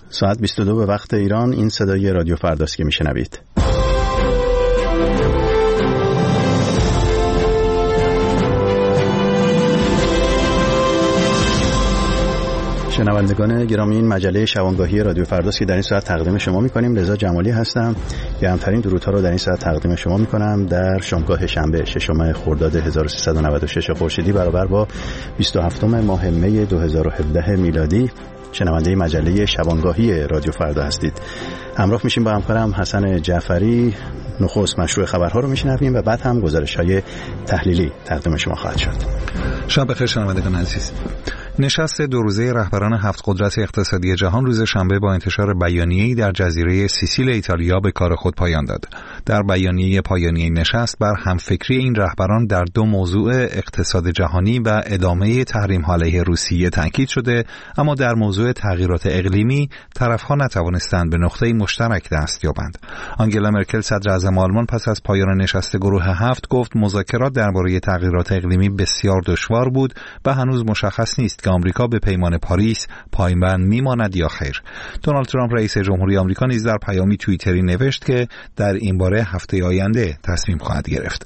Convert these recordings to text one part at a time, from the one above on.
ساعت 22 به وقت ایران. این صدای رادیو فرداست که میشنوید. شنوندگان گرامی، این مجله شبانگاهی رادیو فرداست که در این ساعت تقدیم شما می‌کنیم. رضا جمالی هستم. گرمترین درودها رو در این ساعت تقدیم شما می‌کنم در شامگاه شنبه 6 خرداد 1396 خورشیدی برابر با 27 ماه می 2017 میلادی. شنونده مجله شبانگاهی رادیو فردا هستید. همراه میشیم با همکارم حسن جعفری. نخست مشروع خبرها رو میشنویم و بعد هم گزارش‌های تحلیلی تقدیم شما خواهد شد. شب بخیر شنوندگان عزیز. نشست دو روزه رهبران 7 قدرت اقتصادی جهان روز شنبه با انتشار بیانیه‌ای در جزیره سیسیل ایتالیا به کار خود پایان داد. در بیانیه پایانی نشست بر همفکری این رهبران در دو موضوع اقتصاد جهانی و ادامه تحریم‌ها علیه روسیه تاکید شده، اما در موضوع تغییرات اقلیمی طرف‌ها نتوانستند به نقطه مشترک دست یابند. آنگلا مرکل صدراعظم آلمان پس از پایان نشست گروه 7 گفت مذاکرات درباره تغییرات اقلیمی بسیار دشوار بود و هنوز مشخص نیست که آمریکا به پیمان پاریس پایبند میماند یا خیر. دونالد ترامپ رئیس جمهوری آمریکا نیز در پیامی توییتری نوشت که در این باره هفته آینده تصمیم خواهد گرفت.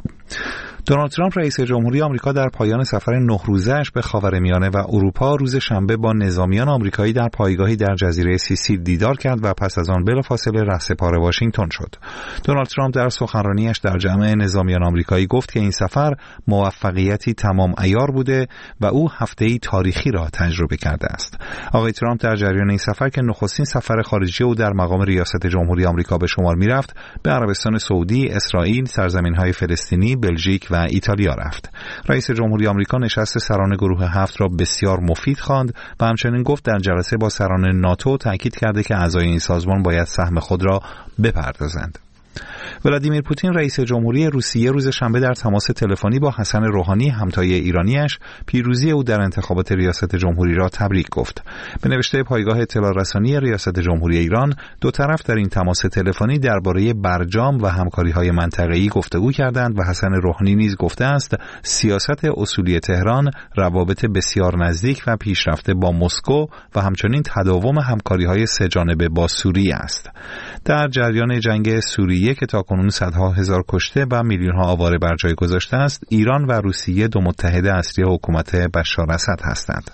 دونالد ترامپ رئیس جمهوری آمریکا در پایان سفر 9 روزه‌اش به خاورمیانه و اروپا روز شنبه با نظامیان آمریکایی در پایگاهی در جزیره سیسیل دیدار کرد و پس از آن بلافاصله رهسپار واشنگتن شد. دونالد ترامپ در سخنرانیش در جمع نظامیان آمریکایی گفت که این سفر موفقیتی تمام عیار بوده و او هفته‌ای تاریخی را تجربه کرده است. آقای ترامپ در جریان این سفر که نخستین سفر خارجی او در مقام ریاست جمهوری آمریکا به شمار می‌رفت، به عربستان سعودی، اسرائیل، سرزمین‌های فلسطینی، بلژیک و ایتالیا رفت. رئیس جمهوری آمریکا نشست سران گروه 7 را بسیار مفید خواند و همچنین گفت در جلسه با سران ناتو تاکید کرده که اعضای این سازمان باید سهم خود را بپردازند. ولادیمیر پوتین رئیس جمهوری روسیه روز شنبه در تماس تلفنی با حسن روحانی همتای ایرانیش پیروزی او در انتخابات ریاست جمهوری را تبریک گفت. به نوشته پایگاه اطلاع رسانی ریاست جمهوری ایران، دو طرف در این تماس تلفنی درباره برجام و همکاری‌های منطقه‌ای گفتگو کردند و حسن روحانی نیز گفته است سیاست اصولی تهران روابط بسیار نزدیک و پیشرفته با مسکو و همچنین تداوم همکاری‌های سه‌جانبه با سوریه است. در جریان جنگ سوریه که تاکنون صدها هزار کشته و میلیون‌ها آواره بر جای گذاشته است، ایران و روسیه دو متحد اصلی حکومت بشار اسد هستند.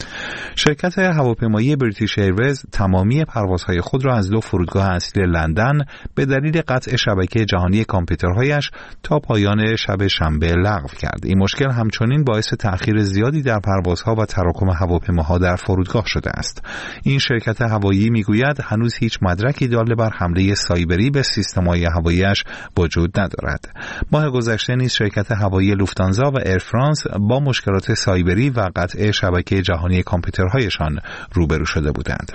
شرکت هواپیمایی بریتیش ایرویز تمامی پروازهای خود را از دو فرودگاه اصلی لندن به دلیل قطع شبکه جهانی کامپیوترهایش تا پایان شب شنبه لغو کرد. این مشکل همچنین باعث تأخیر زیادی در پروازها و تراکم هواپیماها در فرودگاه شده است. این شرکت هوایی میگوید هنوز هیچ مدرکی دال بر حمله سایبری به سیستم‌های هوایی‌اش وجود ندارد. ماه گذشته نیز شرکت هوایی لوفتانزا و ایر فرانس با مشکلات سایبری و قطع شبکه جهانی کامپیوترهایشان روبرو شده بودند.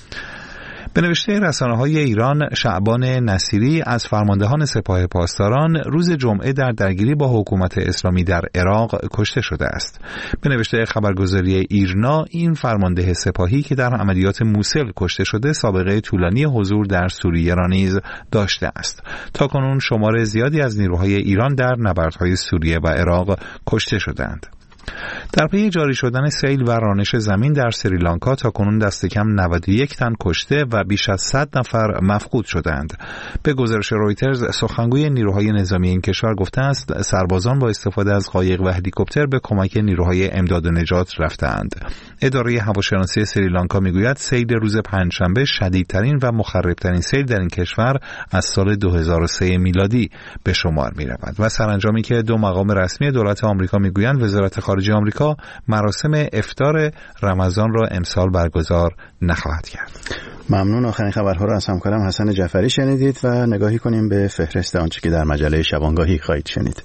به نوشته رسانه‌های ایران، شعبان نصیری از فرماندهان سپاه پاسداران روز جمعه در درگیری با حکومت اسلامی در عراق کشته شده است. به نوشته خبرگزاری ایرنا، این فرمانده سپاهی که در عملیات موصل کشته شده سابقه طولانی حضور در سوریه را نیز داشته است. تاکنون شمار زیادی از نیروهای ایران در نبردهای سوریه و عراق کشته شدند. در پی جاری شدن سیل و رانش زمین در سریلانکا تاکنون دست کم 91 تن کشته و بیش از 100 نفر مفقود شدند. به گزارش رویترز، سخنگوی نیروهای نظامی این کشور گفته است سربازان با استفاده از قایق و هلیکوپتر به کمک نیروهای امداد و نجات رفتند. اداره هواشناسی سریلانکا میگوید سیل روز پنجشنبه شدیدترین و مخربترین سیل در این کشور از سال 2003 میلادی به شمار میرود و سرانجامی که دو مقام رسمی دولت آمریکا میگویند وزارت خارجه آمریکا مراسم افطار رمضان را امسال برگزار نخواهد کرد. ممنون. آخرین خبرها را از همکارم حسن جعفری شنیدید و نگاهی کنیم به فهرست آنچه که در مجله شبانگاهی خواهید شنید.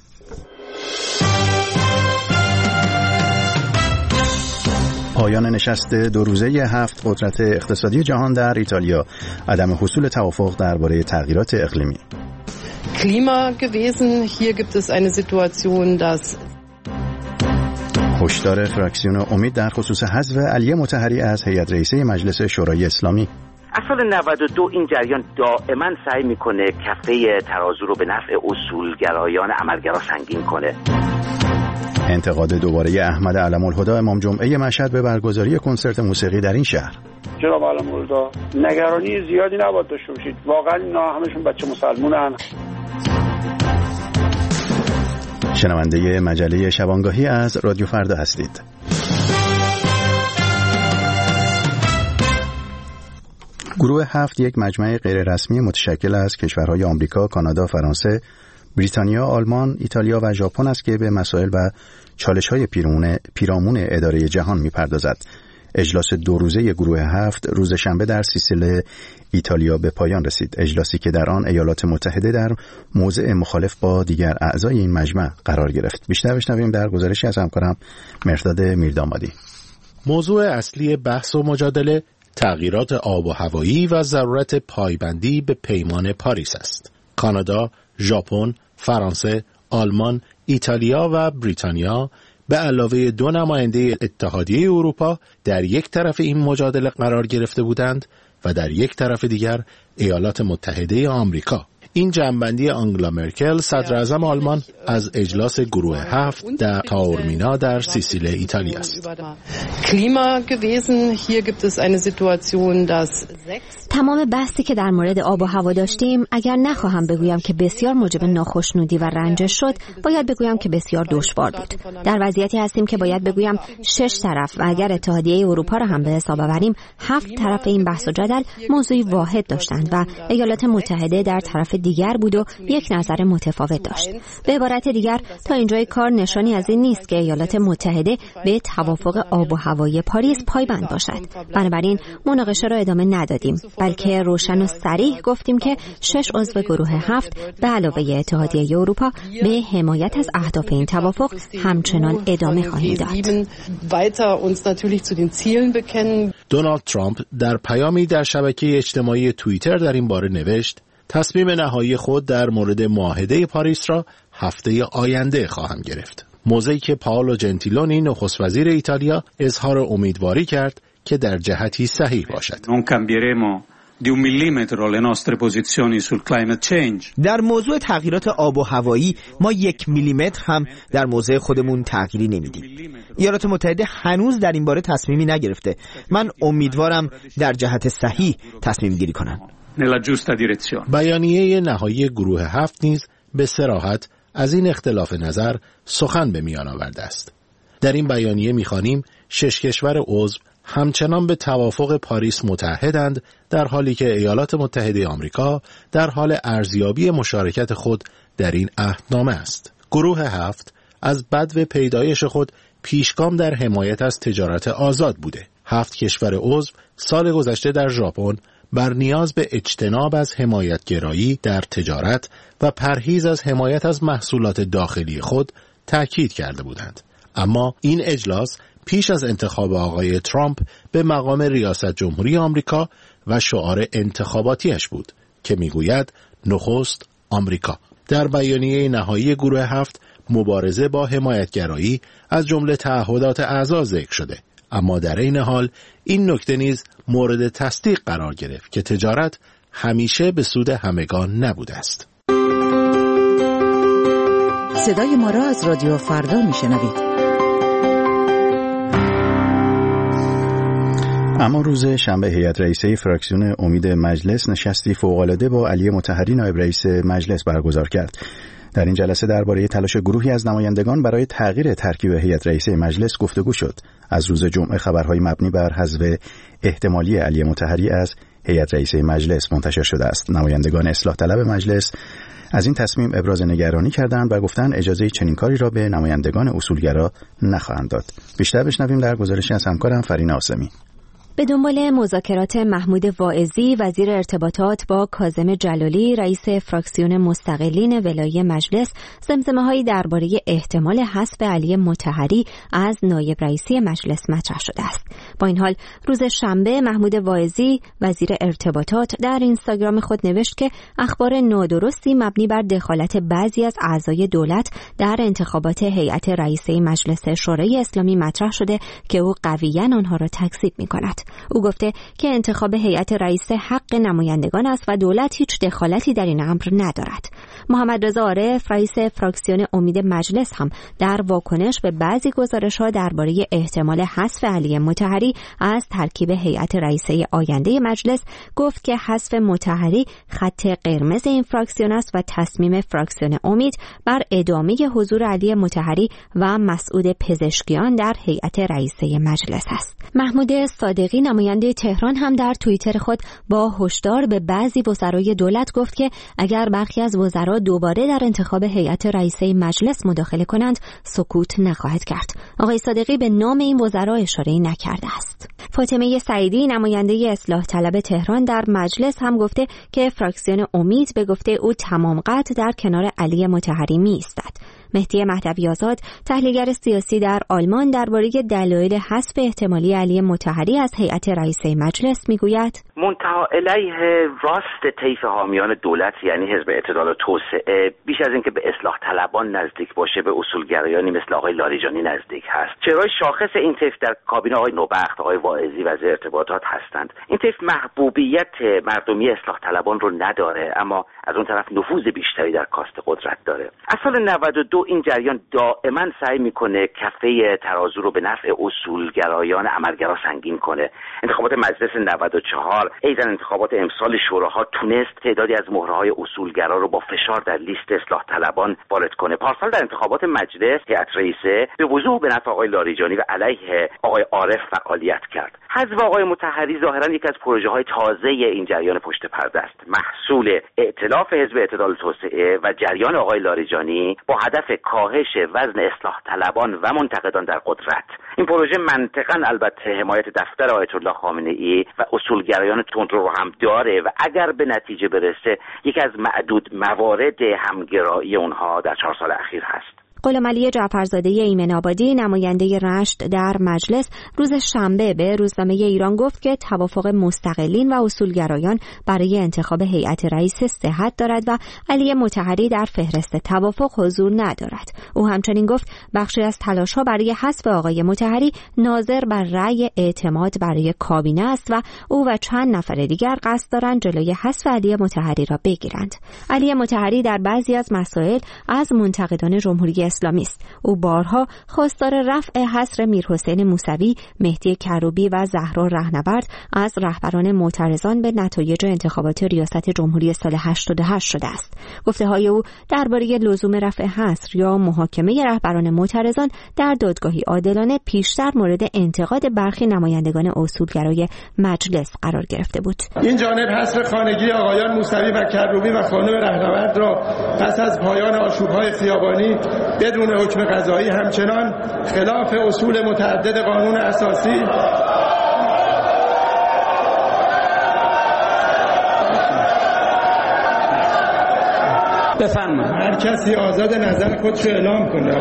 پایان نشست دو روزه 7 قدرت اقتصادی جهان در ایتالیا، عدم حصول توافق درباره تغییرات اقلیمی. Klima gewesen. Hier gibt es eine Situation, dass هشدار فراکسیون امید در خصوص حذف علی مطهری از هیئت رئیسه مجلس شورای اسلامی. از سال 92 این جریان دائما سعی میکنه کفه ترازو رو به نفع اصولگرایان عملگرا سنگین کنه. انتقاد دوباره احمد علم‌الهدی امام جمعه مشهد به برگزاری کنسرت موسیقی در این شهر. جناب علم‌الهدی نگرانی زیادی نباید داشته باشید، واقعا اینا همشون بچه مسلمونن. شنونده مجله شبانگاهی از رادیو فردا هستید. گروه 7 یک مجمع غیررسمی متشکل از کشورهای آمریکا، کانادا، فرانسه، بریتانیا، آلمان، ایتالیا و ژاپن است که به مسائل و چالش‌های پیرامون اداره جهان می‌پردازد. اجلاس 2 روزه گروه 7 روز شنبه در سیسیل ایتالیا به پایان رسید. اجلاسی که در آن ایالات متحده در موضع مخالف با دیگر اعضای این مجمع قرار گرفت. بیشتر بشنویم در گزارشی از همکارم مرداد میردامادی. موضوع اصلی بحث و مجادله تغییرات آب و هوایی و ضرورت پایبندی به پیمان پاریس است. کانادا، ژاپن، فرانسه، آلمان، ایتالیا و بریتانیا به علاوه 2 نماینده اتحادیه اروپا در یک طرف این مجادله قرار گرفته بودند و در یک طرف دیگر ایالات متحده آمریکا. این جنبندی آنگلا مرکل صدر اعظم آلمان از اجلاس گروه 7 در تاورمینا در سیسیل ایتالیا است. تمام بحثی که در مورد آب و هوا داشتیم، اگر نخواهم بگویم که بسیار موجب ناخشنودی و رنجش شد، باید بگویم که بسیار دشوار بود. در وضعیتی هستیم که باید بگویم 6 طرف و اگر اتحادیه اروپا را هم به حساب آوریم 7 طرف این بحث و جدل موضوعی واحد داشتند و ایالات متحده در طرف دیگر بود و یک نظر متفاوت داشت. به عبارت دیگر تا اینجای کار نشانی از این نیست که ایالات متحده به توافق آب و هوایی پاریس پایبند باشد. بنابراین مناقشه را ادامه ندادیم، بلکه روشن و صریح گفتیم که 6 عضو گروه 7 به علاوه اتحادیه اروپا به حمایت از اهداف این توافق همچنان ادامه خواهیم داد. دونالد ترامپ در پیامی در شبکه اجتماعی توییتر در این باره نوشت: تصمیم نهایی خود در مورد معاهده پاریس را هفته آینده خواهم گرفت. موضعی که پائولو جنتیلونی نخست وزیر ایتالیا اظهار امیدواری کرد که در جهتی صحیح باشد. در موضوع تغییرات آب و هوایی ما 1 میلیمتر هم در موضع خودمون تغییری نمیدیم. ایالات متحده هنوز در این باره تصمیمی نگرفته. من امیدوارم در جهت صحیح تصمیم گیری کنند. بیانیه نهایی گروه 7 نیز به صراحت از این اختلاف نظر سخن به میان آورده است. در این بیانیه می‌خوانیم 6 کشور عضو همچنان به توافق پاریس متحدند، در حالی که ایالات متحده آمریکا در حال ارزیابی مشارکت خود در این عهدنامه است. گروه 7 از بدو پیدایش خود پیشگام در حمایت از تجارت آزاد بوده. 7 کشور عضو سال گذشته در ژاپن بر نیاز به اجتناب از حمایتگرایی در تجارت و پرهیز از حمایت از محصولات داخلی خود تأکید کرده بودند. اما این اجلاس پیش از انتخاب آقای ترامپ به مقام ریاست جمهوری آمریکا و شعار انتخاباتیش بود که میگوید نخست آمریکا. در بیانیه نهایی گروه 7 مبارزه با حمایتگرایی از جمله تعهدات اعضا ذکر شده، اما در این حال این نکته نیز مورد تصدیق قرار گرفت که تجارت همیشه به سود همگان نبوده است. صدای ما را از رادیو فردا میشنوید. اما روز شنبه هیئت رئیسه فراکسیون امید مجلس نشستی فوق‌العاده با علی مطهری نایب رئیس مجلس برگزار کرد. در این جلسه درباره تلاش گروهی از نمایندگان برای تغییر ترکیب هیئت رئیسه مجلس گفتگو شد. از روز جمعه خبرهای مبنی بر حذف احتمالی علی مطهری از هیئت رئیسه مجلس منتشر شده است. نمایندگان اصلاح طلب مجلس از این تصمیم ابراز نگرانی کردند و گفتند اجازه چنین کاری را به نمایندگان اصولگرا نخواهند داد. بیشتر بشنویم در گزارشی از همکارم فرین آسمی. به دنبال مذاکرات محمود واعظی وزیر ارتباطات با کاظم جلالی رئیس فراکسیون مستقلین ولایی مجلس زمزمه‌هایی درباره احتمال حذف علی مطهری از نایب رئیسی مجلس مطرح شده است. با این حال روز شنبه محمود واعظی وزیر ارتباطات در اینستاگرام خود نوشت که اخبار نادرستی مبنی بر دخالت بعضی از اعضای دولت در انتخابات هیئت رئیسه مجلس شورای اسلامی مطرح شده که او قویاً آنها را تکذیب می‌کند. است. او گفته که انتخاب هیئت رئیسه حق نمایندگان است و دولت هیچ دخالتی در این امر ندارد. محمد رضا عارف رئیس فراکسیون امید مجلس هم در واکنش به بعضی گزارش‌ها درباره احتمال حذف علی مطهری از ترکیب هیئت رئیسه آینده مجلس گفت که حذف مطهری خط قرمز این فراکسیون است و تصمیم فراکسیون امید بر ادامه حضور علی مطهری و مسعود پزشکیان در هیئت رئیسه مجلس است. محمود صادقی نماینده تهران هم در توییتر خود با هشدار به بعضی وزرای دولت گفت که اگر برخی از وزرا دوباره در انتخاب هیئت رئیسه مجلس مداخله کنند سکوت نخواهد کرد. آقای صادقی به نام این وزرا اشاره‌ای نکرده است. فاطمه سعیدی نماینده اصلاح طلب تهران در مجلس هم گفته که فراکسیون امید به گفته او تمام قد در کنار علی مطهری می‌ایستد. مهدی مهدوی آزاد تحلیلگر سیاسی در آلمان درباره دلایل حذف احتمالی علی مطهری از هیئت رئیسه مجلس میگوید منتها علیه راست طیف حامیان دولت یعنی حزب اعتدال و توسعه بیش از اینکه به اصلاح طلبان نزدیک باشه به اصولگرایانی مثل آقای لاریجانی نزدیک هست. چرای شاخص این طیف در کابینه آقای نوبخت، آقای واعظی وزیر ارتباطات هستند. این طیف محبوبیت مردمی اصلاح طلبان رو نداره اما از اون طرف نفوذ بیشتری در کاست قدرت داره. از سال 92 این جریان دائما سعی میکنه کفه ترازو رو به نفع اصولگرایان عملگرا سنگین کنه. انتخابات مجلس 94 ایضا انتخابات امسال شوراها تونست تعدادی از مهره‌های اصولگرا رو با فشار در لیست اصلاح طلبان وارد کنه. پارسال در انتخابات مجلس هیئت رئیسه به وضوح به نفع آقای لاریجانی و علیه آقای عارف فعالیت کرد. حذف آقای مطهری ظاهرا یکی از پروژه‌های تازه این جریان پشت پرده است. محصول ائتلاف حزب اعتدال و توسعه و جریان آقای لاریجانی با هدف کاهش وزن اصلاح طلبان و منتقدان در قدرت. این پروژه منطقاً البته حمایت دفتر آیت الله خامنه‌ای و اصولگرایان تندرو رو هم داره و اگر به نتیجه برسه یکی از معدود موارد همگرایی اونها در 4 سال اخیر هست. غلامعلی جعفرزاده ایمن آبادی نماینده رشت در مجلس روز شنبه به روزنامه ایران گفت که توافق مستقلین و اصولگرایان برای انتخاب هیئت رئیس صحت دارد و علی مطهری در فهرست توافق حضور ندارد. او همچنین گفت بخشی از تلاش‌ها برای حذف آقای مطهری ناظر بر رأی اعتماد برای کابینه است و او و چند نفر دیگر قصد دارند جلوی حذف علی مطهری را بگیرند. علی مطهری در بعضی از مسائل از منتقدان جمهوری اسلامی است. او بارها خواستار رفع حصر میرحسین موسوی، مهدی کروبی و زهرا رهنورد از رهبران معترضان به نتایج انتخابات ریاست جمهوری سال 88 شده است. گفته‌های او درباره لزوم رفع حصر یا محاکمه رهبران معترضان در دادگاهی عادلانه پیشتر مورد انتقاد برخی نمایندگان اصولگرای مجلس قرار گرفته بود. این جانب حصر خانگی آقایان موسوی و کروبی و خانم رهنورد را پس از پایان آشوب‌های خیابانی بدون حکم قضایی همچنان خلاف اصول متعدد قانون اساسی بفرمایید هر کسی آزاد نظر خودش اعلام کنه.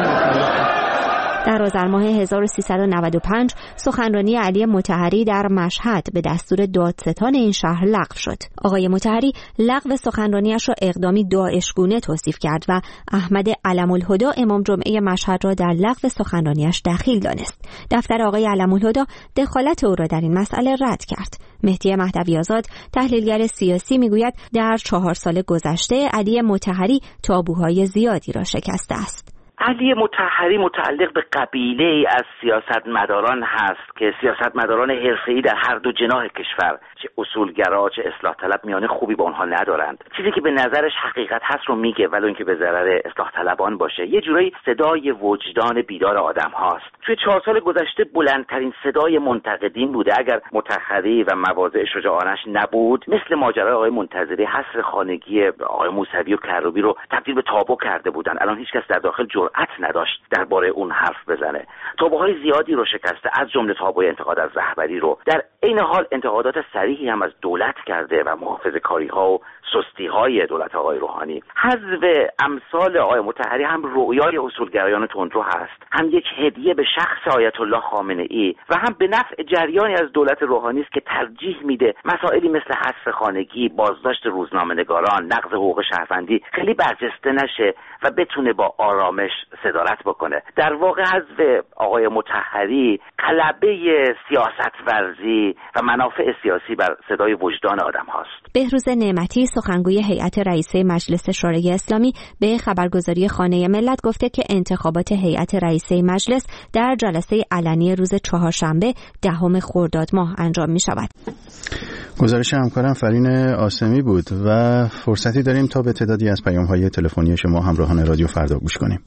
در آذر ماه 1395 سخنرانی علی مطهری در مشهد به دستور دادستان این شهر لغو شد. آقای مطهری لغو سخنرانیش را اقدامی داعشگونه توصیف کرد و احمد علم‌الهدی امام جمعه مشهد را در لغو سخنرانیش دخیل دانست. دفتر آقای علم‌الهدی دخالت او را در این مسئله رد کرد. مهدی مهدوی آزاد تحلیلگر سیاسی میگوید در 4 سال گذشته علی مطهری تابوهای زیادی را شکسته است. علی مطهری متعلق به قبیله از سیاستمداران هست که سیاستمداران حرفه‌ای در هر دو جناح کشور، چه اصولگرا چه اصلاح طلب، میانه خوبی با اونها ندارند. چیزی که به نظرش حقیقت هست رو میگه ولی اینکه به ضرر اصلاح طلبان باشه. یه جورایی صدای وجدان بیدار آدم هاست. توی 4 سال گذشته بلندترین صدای منتقدین بوده. اگر مطهری و مواضع شجاعانش نبود، مثل ماجرای آقای منتظری حصر خانگی آقای موسوی و کروبی رو تبدیل به تابو کرده بودن. الان هیچ کس در داخل جرأت نداشت درباره اون حرف بزنه. تابوهای زیادی رو شکسته، از جمله تابوی انتقاد از رهبری رو. در این حال انتقادات صریحی هم از دولت کرده و محافظه‌کاری‌ها و سستی‌های دولت آقای روحانی. حذف امثال آقای مطهری هم رؤیای اصولگرایان تندرو هست، هم یک هدیه به شخص آیت الله خامنه‌ای و هم به نفع جریانی از دولت روحانی است که ترجیح میده مسائلی مثل حذف خانگی، بازداشت روزنامه‌نگاران، نقض حقوق شهروندی خیلی برجسته نشه و بتونه با آرامش صدارت بکنه. در واقع حذف آقای مطهری غلبه سیاست ورزی و منافع سیاسی بر صدای وجدان آدم هاست. بهروز نعمتی سخنگوی هیئت رئیسه مجلس شورای اسلامی به خبرگزاری خانه ملت گفته که انتخابات هیئت رئیسه مجلس در جلسه علنی روز چهارشنبه 10 خرداد ماه انجام می شود. گزارش همکارم فرین آسمی بود و فرصتی داریم تا به تعدادی از پیام‌های تلفنی شما همراهان رادیو فردا گوش کنیم.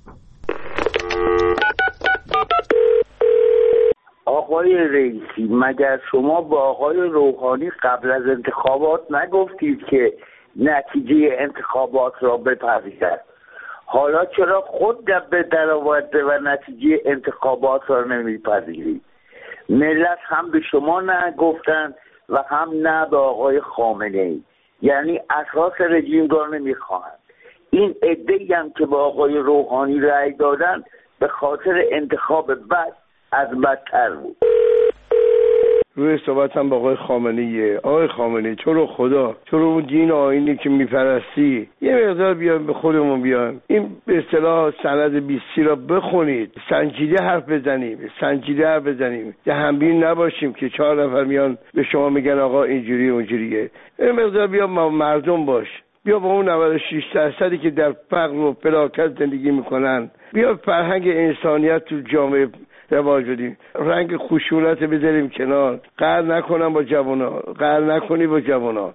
آقای رئیسی، مگر شما با آقای روحانی قبل از انتخابات نگفتید که نتیجه انتخابات را بپذیرد؟ حالا چرا خود به در آورده و نتیجه انتخابات را نمیپذیرید؟ ملت هم به شما نگفتن و هم نه به آقای خامنه‌ای، یعنی اساس رژیم را نمیخواهند. این عده‌ای هم که با آقای روحانی رأی دادن به خاطر انتخاب بد از بدتر بود. روی صحبت هم با آقای خامنه‌ای. آقای خامنه‌ای تو رو خدا، تو رو اون دین آیینی که میپرستی یه مقدار بیایم به خودمون بیایم، این به اصطلاح سند 20 را بخونید، سنجیده حرف بزنیم، دهن‌بین نباشیم که 4 نفر میان به شما میگن آقا اینجوری اونجوریه. این مقدار بیا مردم باش، بیا با اون 96% که در فقر و فلاکت زندگی میکنن، بیا فرهنگ انسانیت تو جامعه رواج بدیم، رنگ خشونت بذاریم کنار، قهر نکنم با جوانا، قهر نکنی با جوانا.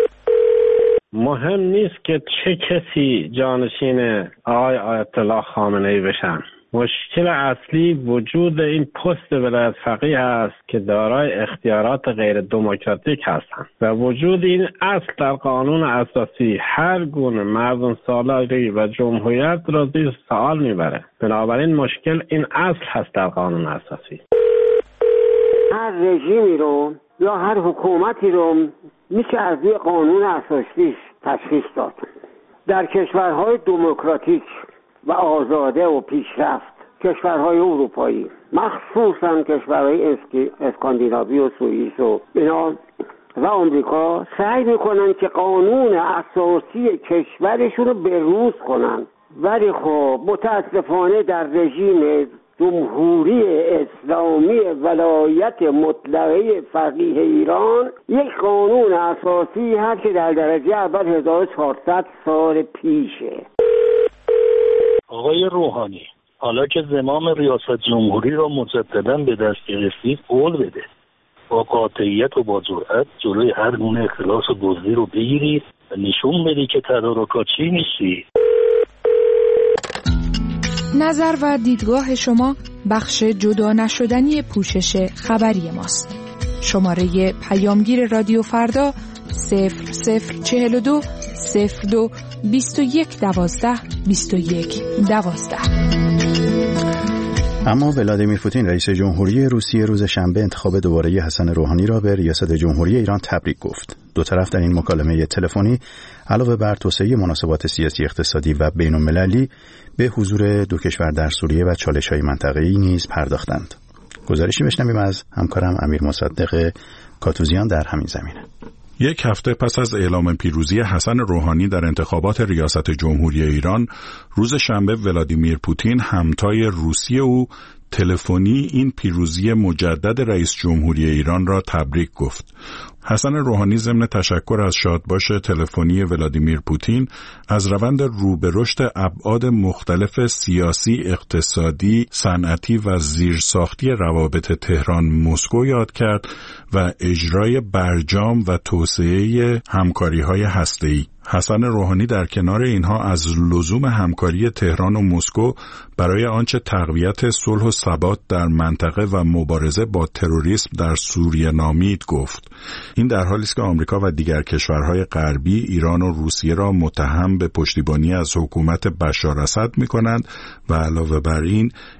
مهم نیست که چه کسی جانشین آقای آیت الله خامنه‌ای بشن. مشکل اصلی وجود این پست ولایت فقیه است که دارای اختیارات غیر دموکراتیک هستند و وجود این اصل در قانون اساسی هر گونه مردم سالاری و جمهوریت را زیر سوال میبره. بنابراین مشکل این اصل هست در قانون اساسی. هر رژیمی رو یا هر حکومتی رو میشه از روی قانون اساسیش تشخیص داد. در کشورهای دموکراتیک و آزاده و پیشرفت، کشورهای اروپایی، مخصوصا کشورهای اسکاندیناوی و سوئیس و اینا و آمریکا، سعی میکنن که قانون اساسی کشورشون رو بروز کنن. ولی خب متاسفانه در رژیم جمهوری اسلامی ولایت مطلقه فقیه ایران یک قانون اساسی هست که در درجه اول 1400 سال پیشه. آقای روحانی، حالا که زمام ریاست جمهوری را مجددا به دست گرفتید، قول بده با قاطعیت و با جرأت جلوی هر گونه اختلاس و دزدی رو بگیرید و نشون بدی که تدارکاتچی نیستی. نظر و دیدگاه شما بخش جدا نشدنی پوشش خبری ماست. شماره پیامگیر رادیو فردا 0042 02 21 12 21 12. اما ولادیمیر پوتین رئیس جمهوری روسیه روز شنبه انتخاب دوباره حسن روحانی را به ریاست جمهوری ایران تبریک گفت. دو طرف در این مکالمه تلفنی علاوه بر توسعه مناسبات سیاسی، اقتصادی و بین‌المللی به حضور دو کشور در سوریه و چالش‌های منطقه‌ای نیز پرداختند. گزارشی بشنویم از همکارم امیر مصدق کاتوزیان در همین زمینه. یک هفته پس از اعلام پیروزی حسن روحانی در انتخابات ریاست جمهوری ایران، روز شنبه ولادیمیر پوتین همتای روسی او تلفنی این پیروزی مجدد رئیس جمهوری ایران را تبریک گفت. حسن روحانی ضمن تشکر از شادباش تلفنی ولادیمیر پوتین از روند رو به رشد ابعاد مختلف سیاسی، اقتصادی، صنعتی و زیرساختی روابط تهران مسکو یاد کرد و اجرای برجام و توسعه همکاری‌های هسته‌ای. حسن روحانی در کنار اینها از لزوم همکاری تهران و مسکو برای آنچه تقویت صلح و ثبات در منطقه و مبارزه با تروریسم در سوریه نامید گفت. این در حالی است که آمریکا و دیگر کشورهای غربی ایران و روسیه را متهم به پشتیبانی از حکومت بشار اسد می‌کنند و علاوه بر این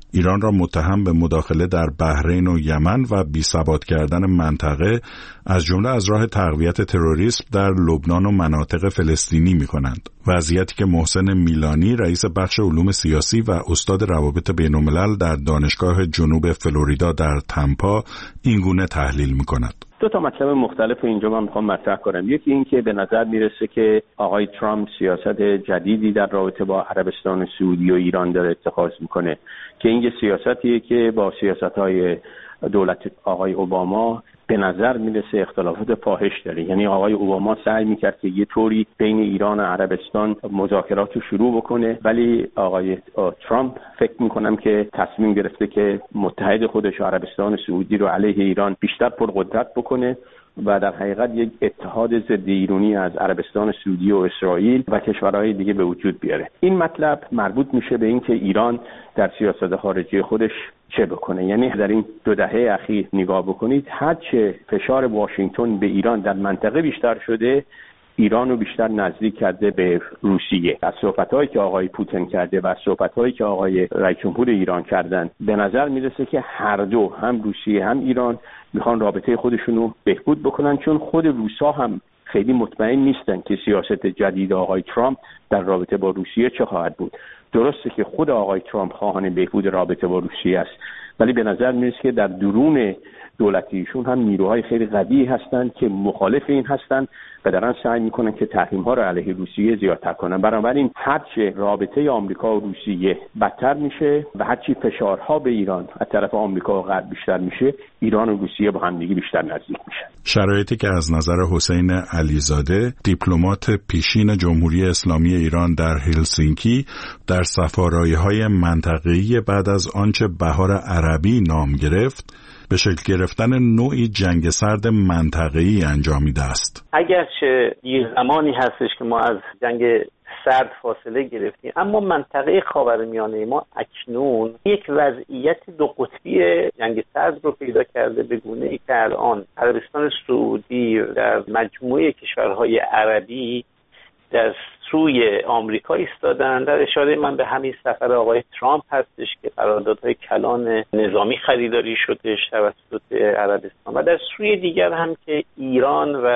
ایران را متهم به مداخله در بحرین و یمن و بی‌ثبات کردن منطقه از جمله از راه تقویت تروریسم در لبنان و مناطق فلسطینی می‌کنند. وضعیتی که محسن میلانی رئیس بخش علوم سیاسی و استاد روابط بین‌الملل در دانشگاه جنوب فلوریدا در تمپا اینگونه تحلیل می‌کند. دو تا مطلب مختلف اینجا من میخوام مطرح کنم. یکی این که به نظر میرسه که آقای ترامپ سیاست جدیدی در رابطه با عربستان سعودی و ایران داره اتخاذ میکنه که این یه سیاستیه که با سیاست‌های دولت آقای اوباما به نظر میرسه اختلافات فاحش داره. یعنی آقای اوباما سعی میکرد که یه طوری بین ایران و عربستان مذاکرات رو شروع بکنه، ولی آقای ترامپ فکر میکنم که تصمیم گرفته که متحد خودش عربستان سعودی رو علیه ایران بیشتر پرقدرت بکنه و در حقیقت یک اتحاد ضد ایرانی از عربستان سعودی و اسرائیل و کشورهای دیگه به وجود بیاره. این مطلب مربوط میشه به اینکه ایران در سیاست خارجی خودش چه بکنه. یعنی در این 2 دهه اخیر نگاه بکنید، هرچه فشار واشنگتن به ایران در منطقه بیشتر شده، ایران رو بیشتر نزدیک کرده به روسیه. از صحبت‌هایی که آقای پوتین کرده و از صحبت‌هایی که آقای رئیس جمهور ایران کردن به نظر میرسه که هر دو، هم روسیه هم ایران، میخوان رابطه خودشون رو بهبود بکنن، چون خود روسا هم خیلی مطمئن نیستن که سیاست جدید آقای ترامپ در رابطه با روسیه چه خواهد بود. درسته که خود آقای ترامپ خواهان بهبود رابطه با روسیه است، ولی به نظر میرسه که در درون دولتیشون هم نیروهای خیلی قوی هستند که مخالف این هستند و دارن سعی میکنن که تحریم‌ها رو علیه روسیه زیادتر کنن. بنابراین هرچه رابطه آمریکا و روسیه بدتر میشه و هرچی فشارها به ایران از طرف آمریکا و غرب بیشتر میشه، ایران و روسیه با هم دیگه بیشتر نزدیک میشن. شرایطی که از نظر حسین علیزاده، دیپلمات پیشین جمهوری اسلامی ایران در هلسینکی، در سفارایی‌های منطقه‌ای بعد از آنچه بهار عربی نام گرفت، به شکل گرفتن نوعی جنگ سرد منطقه‌ای انجامیده است. اگرچه یه زمانی هستش که ما از جنگ سرد فاصله گرفتیم، اما منطقه خاورمیانه ما اکنون یک وضعیت 2 قطبی جنگ سرد رو پیدا کرده، به گونه‌ای که الان عربستان سعودی در مجموعه کشورهای عربی در سوی آمریکا ایستادن. در اشاره من به همین سفر آقای ترامپ هستش که قراردادهای کلان نظامی خریداری شده توسط عربستان و در سوی دیگر هم که ایران و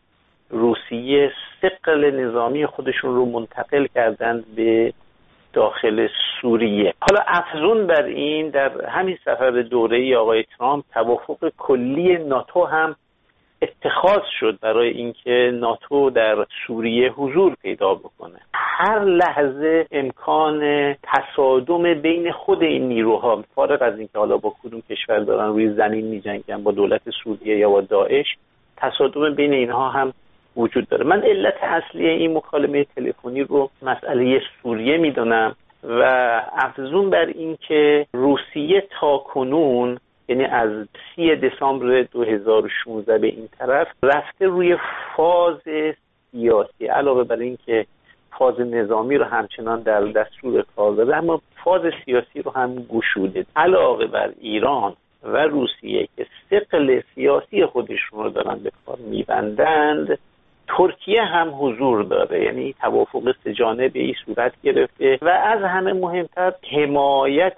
روسیه ثقل نظامی خودشون رو منتقل کردند به داخل سوریه. حالا افزون بر این، در همین سفر دوره‌ای آقای ترامپ توافق کلی ناتو هم اتخاذ شد برای اینکه ناتو در سوریه حضور پیدا بکنه. هر لحظه امکان تصادم بین خود این نیروها، فارغ از اینکه حالا با کدوم کشور دارن روی زمین می‌جنگن، با دولت سوریه یا با داعش، تصادم بین اینها هم وجود داره. من علت اصلی این مکالمه تلفنی رو مسئله سوریه میدونم و افزون بر این که روسیه تاکنون، یعنی از 30 دسامبر 2016 به این طرف، رفته روی فاز سیاسی، علاوه بر این که فاز نظامی رو همچنان در دستور کار داره، اما فاز سیاسی رو هم گشوده. علاوه بر ایران و روسیه که ثقل سیاسی خودشون رو دارن به کار میبندند، ترکیه هم حضور داره. یعنی توافق 3 جانبه‌ای صورت گرفته و از همه مهمتر حمایت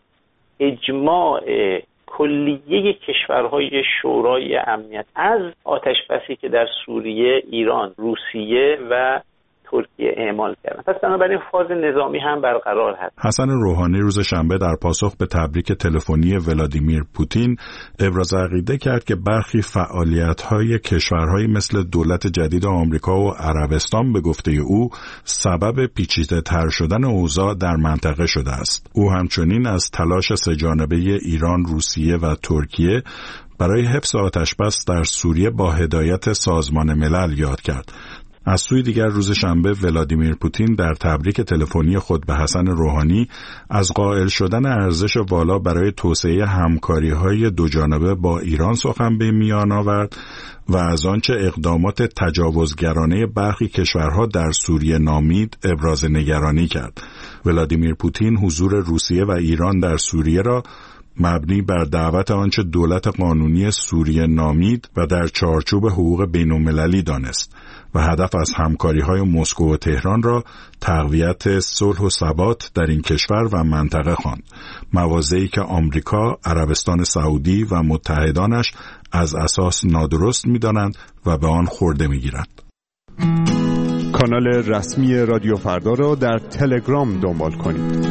اجماع کلیه کشورهای شورای امنیت از آتش‌بسی که در سوریه ایران، روسیه و ترکیه اعمال کردن. پس بنابراین فاز نظامی هم برقرار هست. حسن روحانی روز شنبه در پاسخ به تبریک تلفنی ولادیمیر پوتین ابراز عقیده کرد که برخی فعالیت‌های کشورهایی مثل دولت جدید آمریکا و عربستان به گفته او سبب پیچیده‌تر شدن اوضاع در منطقه شده است. او همچنین از تلاش 3 جانبه ایران، روسیه و ترکیه برای حفظ آتش‌بس در سوریه با هدایت سازمان ملل یاد کرد. از سوی دیگر روز شنبه ولادیمیر پوتین در تبریک تلفنی خود به حسن روحانی از قائل شدن ارزش والا برای توسعه همکاری‌های 2 جانبه با ایران سخن به میان آورد و از آنچه اقدامات تجاوزگرانه برخی کشورها در سوریه نامید ابراز نگرانی کرد. ولادیمیر پوتین حضور روسیه و ایران در سوریه را مبنی بر دعوت آنچه دولت قانونی سوریه نامید و در چارچوب حقوق بین‌المللی دانست و هدف از همکاری‌های مسکو و تهران را تقویت صلح و ثبات در این کشور و منطقه خواند، مواضعی که آمریکا، عربستان سعودی و متحدانش از اساس نادرست می‌دانند و به آن خورده می‌گیرند. کانال رسمی رادیو فردا را در تلگرام دنبال کنید.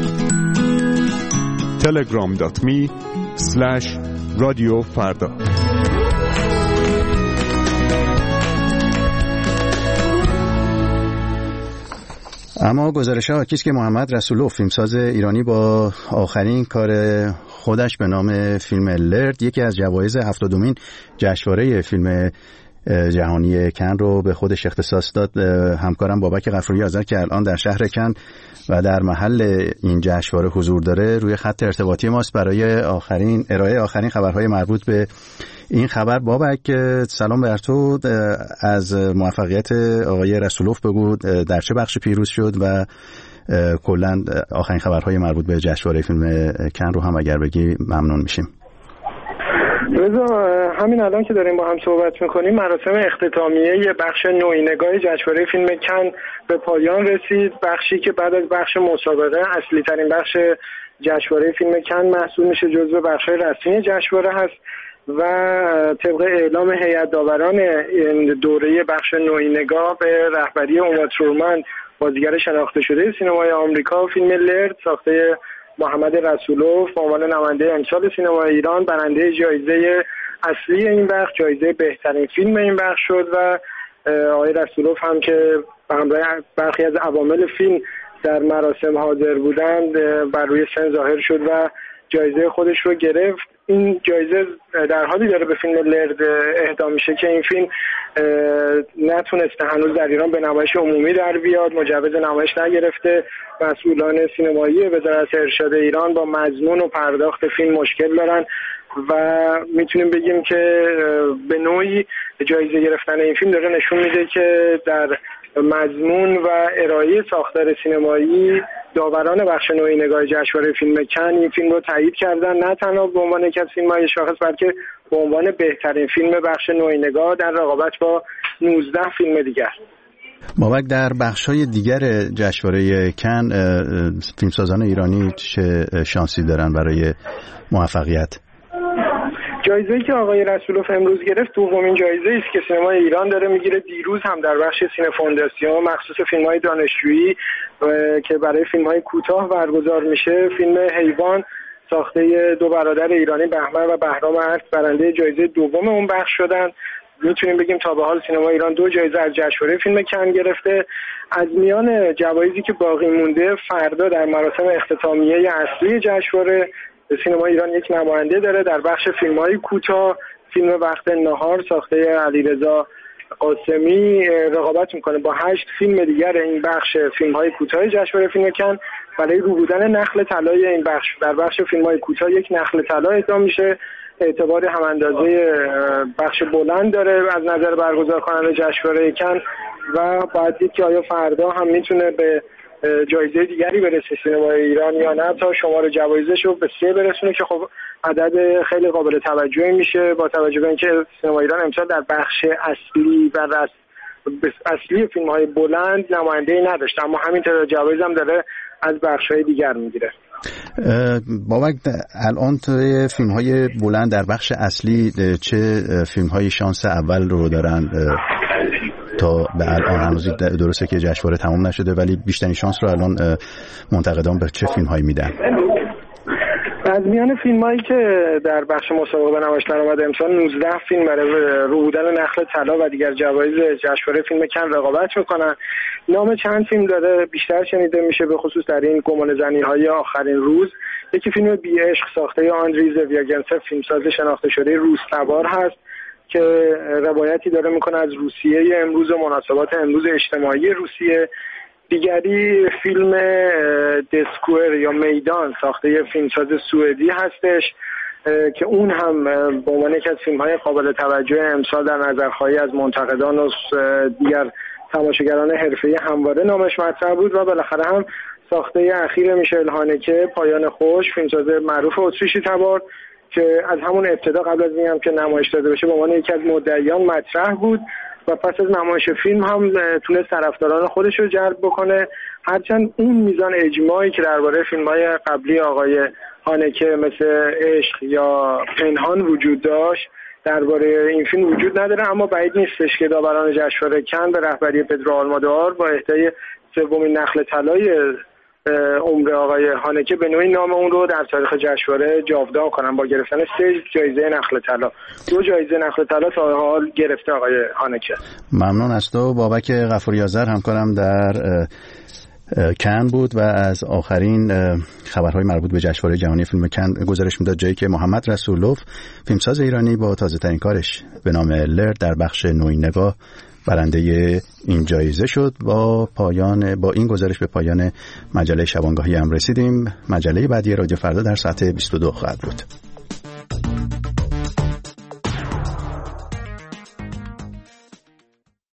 telegram.me/رادیو فردا. اما گزارش حاکی است که محمد رسولوف فیلمساز ایرانی با آخرین کار خودش به نام فیلم لرد یکی از جوایز 70مین جشنواره فیلم جهانی کن رو به خودش اختصاص داد. همکارم بابک غفوری آذر که الان در شهر کن و در محل این جشنواره حضور داره روی خط ارتباطی ماست برای ارائه آخرین خبرهای مربوط به این خبر. بابک سلام بر تو. از موفقیت آقای رسولوف بگو در چه بخش پیروز شد و کلا آخرین خبرهای مربوط به جشنواره فیلم کن رو هم اگر بگی ممنون میشیم. رضا، همین الان که داریم با هم صحبت میکنیم مراسم اختتامیه بخش نوینگاه جشنواره فیلم کن به پایان رسید. بخشی که بعد از بخش مسابقه اصلی ترین بخش جشنواره فیلم کن محسوب میشه، جزو بخش‌های رسمی جشنواره هست و طبق اعلام هیئت داوران دوره بخش نوینگاه به رهبری اوما تورمن، بازیگر شناخته شده سینمای آمریکا، فیلم لرد ساخته محمد رسولوف به عنوان نماینده امسال سینمای ایران برنده جایزه اصلی این بخش، جایزه بهترین فیلم این بخش شد و آقای رسولوف هم که به همراه برخی از عوامل فیلم در مراسم حاضر بودند بر روی سن ظاهر شد و جایزه خودش رو گرفت. این جایزه در حالی داره به فیلم لرد اهدا میشه که این فیلم نتونسته هنوز در ایران به نمایش عمومی در بیاد، مجوز نمایش نگرفته. مسئولان سینمایی وزارت ارشاد ایران با مضمون و پرداخت فیلم مشکل دارن و میتونیم بگیم که به نوعی جایزه گرفتن این فیلم داره نشون میده که در مضمون و ارائه ساختار سینمایی داوران بخش نوینگاه جشنواره فیلم کن این فیلم رو تایید کردن، نه تنها به عنوان یک از فیلم‌های شاخص بلکه به عنوان بهترین فیلم بخش نوینگاه در رقابت با 19 فیلم دیگر. بابک، در بخش‌های دیگر جشنواره کن فیلمسازان ایرانی چه شانسی دارن برای موفقیت؟ جایزه‌ای که آقای رسولوف امروز گرفت دومین جایزه است که سینمای ایران داره میگیره. دیروز هم در بخش سینه فونداسیون مخصوص فیلم‌های دانشجویی که برای فیلم‌های کوتاه برگزار میشه، فیلم حیوان ساخته دو برادر ایرانی بهمن و بهرام ارک برنده جایزه دوم اون بخش شدن. میتونیم بگیم تا به حال سینما ایران 2 جایزه از جشنواره فیلم کن گرفته. از میان جوایزی که باقی مونده فردا در مراسم اختتامیه اصلی جشنواره سینما ایران یک نماینده داره. در بخش فیلم‌های کوتاه فیلم وقت نهار ساخته علیرضا قاسمی رقابت میکنه با 8 فیلم دیگر این بخش فیلم‌های کوتاه جشنواره فیلم کن برای رو بودن نخل طلای این بخش. در بخش فیلم‌های کوتاه یک نخل طلا اهدا میشه، اعتبار هم اندازه بخش بلند داره از نظر برگزار کننده جشنواره کن و باید دید که آیا فردا هم میتونه به جایزه دیگری برسه سینمای ایران یا نه تا شمار جوایزش رو به 3 برسونه که خب عدد خیلی قابل توجهی میشه با توجه به اینکه سینما ایران امسال در بخش اصلی و اصلی فیلم‌های بلند نماینده‌ای نداشته، اما همین تعداد جوایز هم داره از بخش‌های دیگر میگیره. بابک، الان توی فیلم‌های بلند در بخش اصلی چه فیلم‌های شانس اول رو دارن؟ تا به الان هنوز درسته که جشنواره تمام نشده ولی بیشترین شانس رو الان منتقدان به چه فیلم‌هایی میدن؟ از میان فیلمایی که در بخش مسابقه به نمایش درآمده امسال 19 فیلم برای رو بودن نخل طلا و دیگر جوایز جشنواره فیلم کن رقابت میکنن. نام چند فیلم داره بیشتر شنیده میشه به خصوص در این گمانه‌زنی‌های آخرین روز. یکی فیلم بی عشق ساخته آندری زویاگنسف فیلمساز شناخته شده روس تبار هست که روایتی داره میکنه از روسیه امروز و مناسبات امروز اجتماعی روسیه. دیگری فیلم دسکوئر یا میدان ساخته فیلمساز سوئدی هستش که اون هم به عنوان یکی از فیلم‌های قابل توجه امسال در نظرخواهی از منتقدان و دیگر تماشاگران حرفه‌ای همواره نامش مطرح بود و بالاخره هم ساخته اخیر میشل هانکه پایان خوش، فیلمساز معروف اتریشی تبار که از همون ابتدا قبل از اینکه که نمایش داده بشه به عنوان یکی از مدعیان مطرح بود و پس از نمایش فیلم هم تونست طرفداران خودش رو جلب بکنه. هرچند اون میزان اجماعی که درباره فیلم‌های قبلی آقای هانکه مثل عشق یا پنهان وجود داشت درباره این فیلم وجود نداره، اما بعید نیستش که داوران جشنواره کن به رهبری پدرو آلمودوار با اهدای سومین نخل طلای عمر آقای هانکه به نوعی نام اون رو در تاریخ جشنواره جاودان کنن با گرفتن 3 جایزه نخل طلا. 2 جایزه نخل طلا تا حال گرفته آقای هانکه. ممنون از تو. بابک غفوری آذر همکارم در کن بود و از آخرین خبرهای مربوط به جشنواره جهانی فیلم کن گزارش میداد، جایی که محمد رسولوف فیلمساز ایرانی با تازه ترین کارش به نام لر در بخش نوعی نگاه برنده این جایزه شد. با این گزارش به پایان مجله شبانگاهی هم رسیدیم. مجله بعدی رادیو فردا در ساعت 22 خواهد بود.